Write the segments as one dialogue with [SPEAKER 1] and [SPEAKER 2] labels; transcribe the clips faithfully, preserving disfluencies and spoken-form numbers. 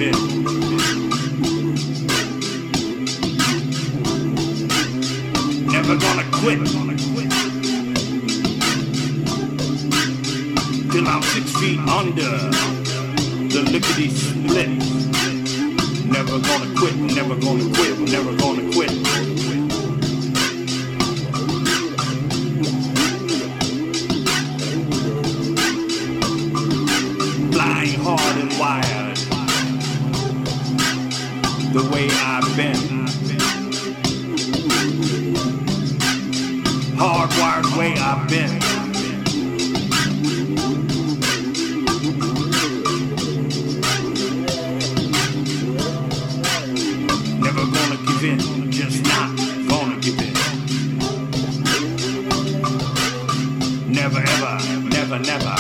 [SPEAKER 1] in. Never gonna quit. Till I'm six feet under the lickety split. Never gonna quit, never gonna quit, never gonna quit. Flying hard and wired, the way I've been. Hardwired way I've been. Never gonna give in, just not gonna give in. Never ever, never, never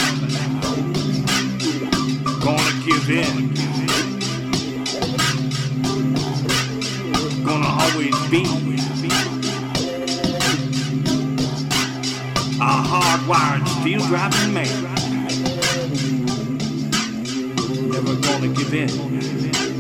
[SPEAKER 1] gonna give in. Gonna always be a hardwired steel driving man. Never gonna give in.